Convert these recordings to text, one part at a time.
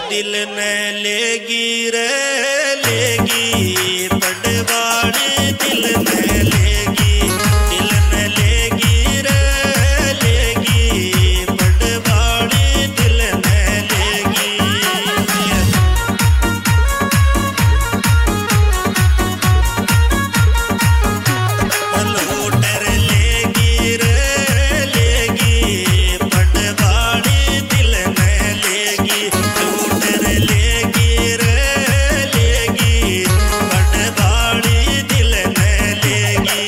दिल ने लेगी रे लेगी पटवाड़ी दिल ने लेगी रे लेगी पटवाड़ी दिल ने लेगी लूटर लेगी रे लेगी पटवाड़ी दिल ने लेगी लूटर लेगी रे लेगी पटवाड़ी दिल ने लेगी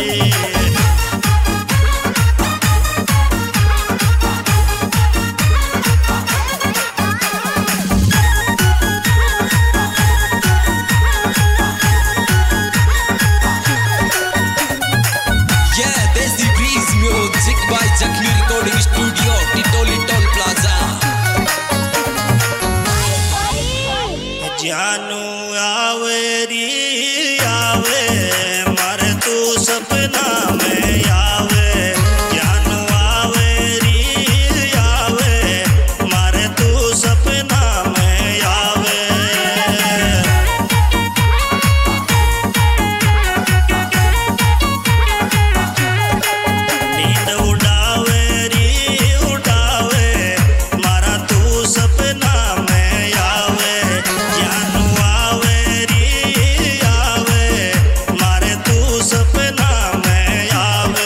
by Jakni Recording Studio, Titoli Toll Plaza. जानू आवे री आवे मारे तू सपना में आवे जानू आवे री आवे मारे तू सपना में आवे नींद उड़ावे री उड़ावे मारा तू सपना में आवे जानू आवे री आवे मारे तू सपना में आवे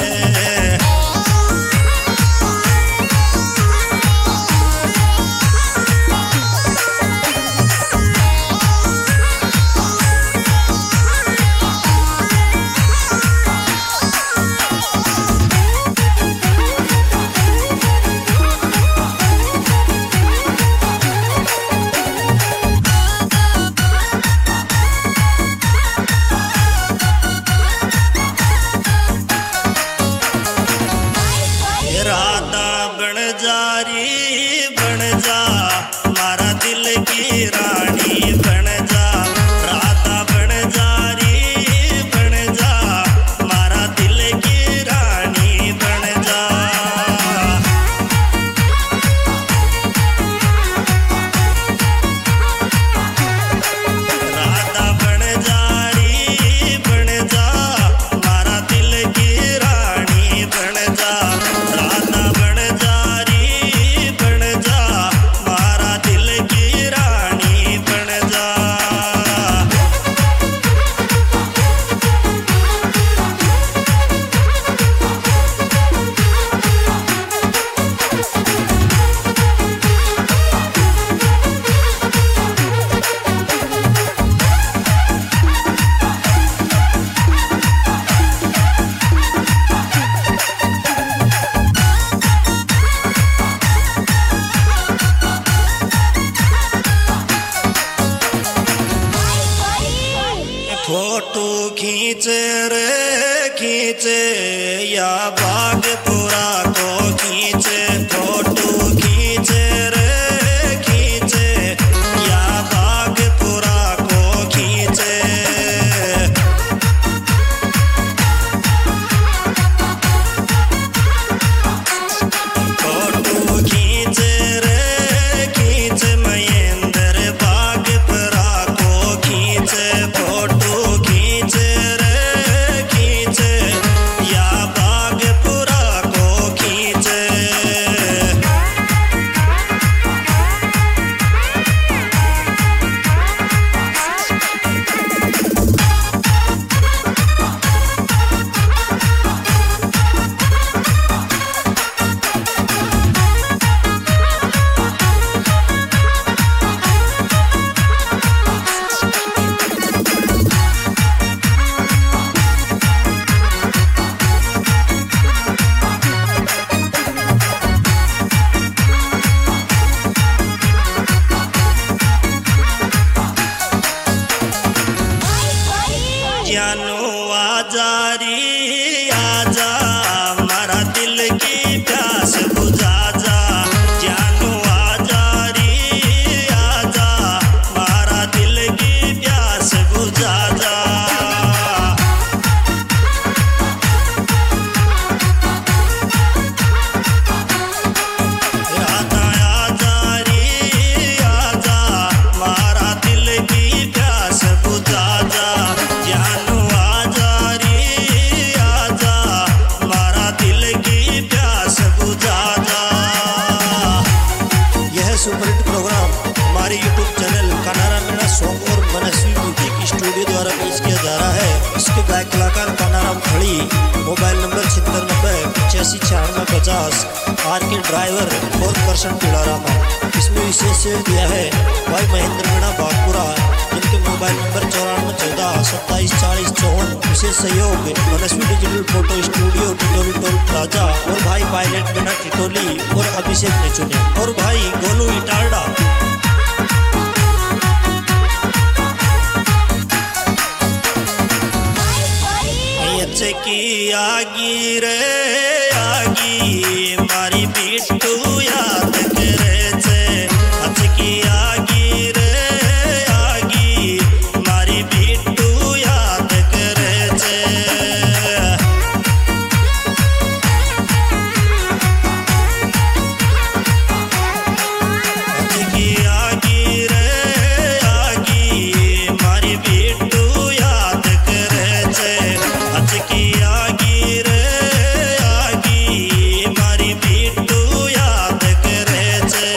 राधा बन जा री बन जा मारा दिल की रानी बन जा राधा बन जा री बन जा मारा दिल की रानी बन जा राधा बन जा री बन जा मारा दिल की रानी बन जा राधा बन जा री बन जा मारा दिल की रानी बन जा फोटो खींच रे खींच या बागपुरा को खींच फोटो खींच रे खींच या बागपुरा को खींच फोटो खींच रे खींच महेंद्र बागपुरा को खींच फोटो खींच रे खींच या बागपुरा को खींच सबसे सुपरहिट प्रोग्राम हमारे YouTube channel Kanaram Meena song और मनस्वी म्यूजिक स्टूडियो द्वारा पेश किया जा रहा है। इसके गायक कलाकार कानाराम खड़ी, मोबाइल नंबर 9690 आर के ड्राइवर 4% पिलारामा। इसमें विशेष सेव दिया है भाई महेंद्र मीणा बागपुरा, जिनके मोबाइल नंबर 9414 274054। विशेष सहयोग Manasvi digital photo studio Titoli toll plaza और भाई पायलट मीणा टिटोली और अभिषेक ने चुने और भाई गोलू इटारडा। की आगी रे आगी मारी बिट्टू याद करे छे। अच की आगी रे आगी मारी बिट्टू याद करे छे। अच की आगी रे आगी मारी बिट्टू याद करे छे। अच की आगी रे आगी मारी बिट्टू याद करे छे।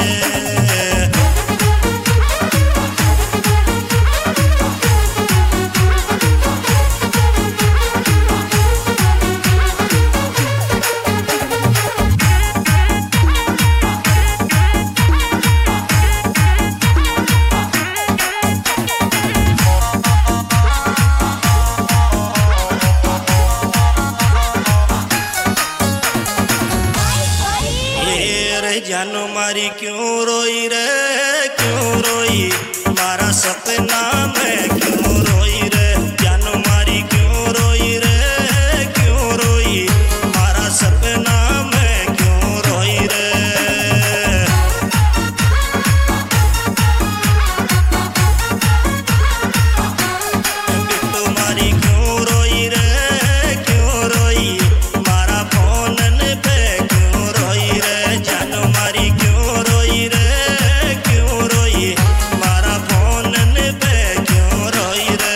जानो मारी क्यों रोई रे क्यों रोई, मारा सपना में क्यों रोई रे। जानो मारी क्यों रोई रे क्यों रोई, मारा सपना में क्यों रोई रे। बिट्टू मारी क्यों रोई रे क्यों रोई, मारा फोन पे क्यों रोई रे। जानो मारी क्यों रोई रे क्यों रोई, मारा फोन पे क्यों रोई रे।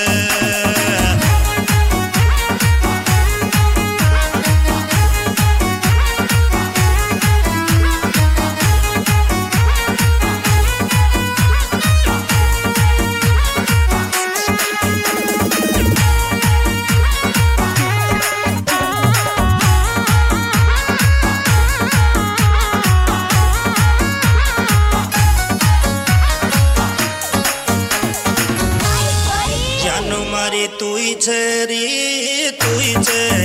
जानो मारी तू ही छे री तू ही छे,